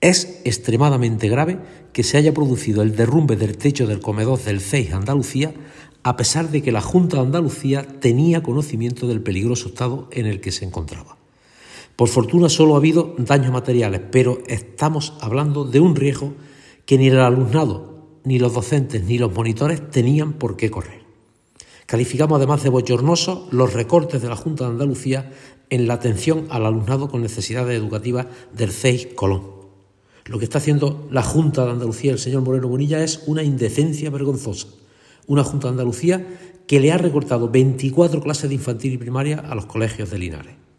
Es extremadamente grave que se haya producido el derrumbe del techo del comedor del CEIS Andalucía, a pesar de que la Junta de Andalucía tenía conocimiento del peligroso estado en el que se encontraba. Por fortuna solo ha habido daños materiales, pero estamos hablando de un riesgo que ni el alumnado, ni los docentes, ni los monitores tenían por qué correr. Calificamos además de bochornosos los recortes de la Junta de Andalucía en la atención al alumnado con necesidades educativas del CEIS Colón. Lo que está haciendo la Junta de Andalucía, el señor Moreno Bonilla, es una indecencia vergonzosa. Una Junta de Andalucía que le ha recortado 24 clases de infantil y primaria a los colegios de Linares.